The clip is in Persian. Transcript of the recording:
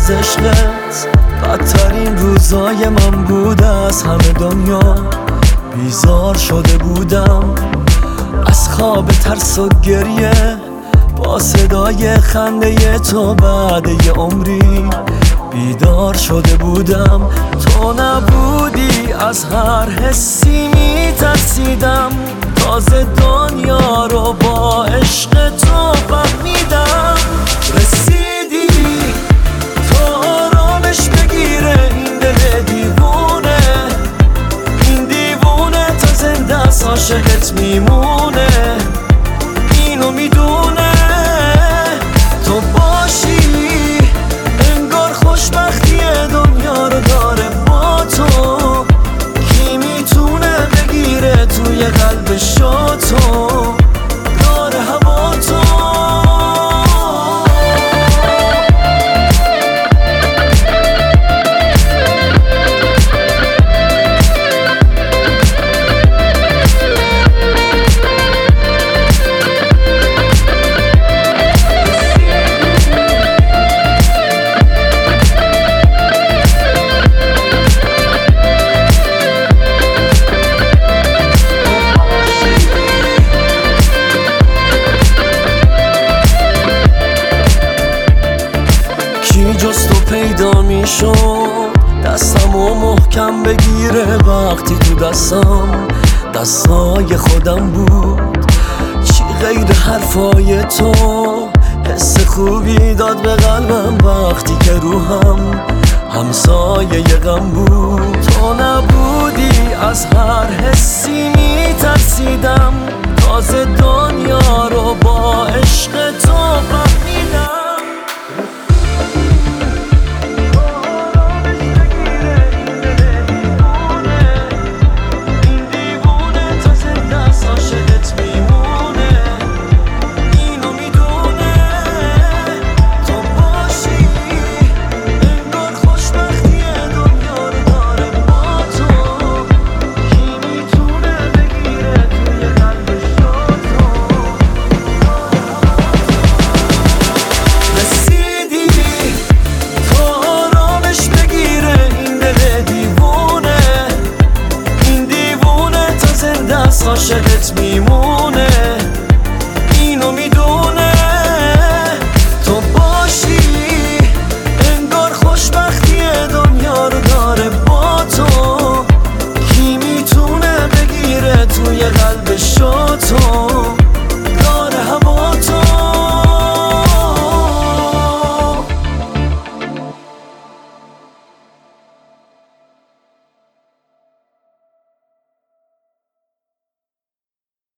از عشقت. بدترین روزای من بود، از همه دنیا بیزار شده بودم. از خواب ترس و گریه با صدای خنده تو بعد یه عمری بیدار شده بودم. تو نبودی از هر حسی میترسیدم، تازه دنیا رو با عشق تو فهمیدم. رسیدی تو آرامش بگیره این دل دیوونه، این دیوونه تا زنده از عاشقت میمونه. اینو میدونه تو باشی انگار خوشبختی دنیا رو داره با تو. کی میتونه بگیره توی قلبشو تو داره هوا تو. کی جز تو پیدا میشد دستمو محکم بگیره وقتی تو دستای خودم بود. چی غیر حرفای تو حس خوبی داد به قلبم وقتی که روحم همسایه غم بود. تو نبودی از هر حسی میترسیدم، تازه دنیا رو با عشق تو فهمیدم. عاشقت میمونه، اینو میدونه تو باشی انگار خوشبختی دنیا رو داره با تو. کی میتونه بگیره توی قلبشو تو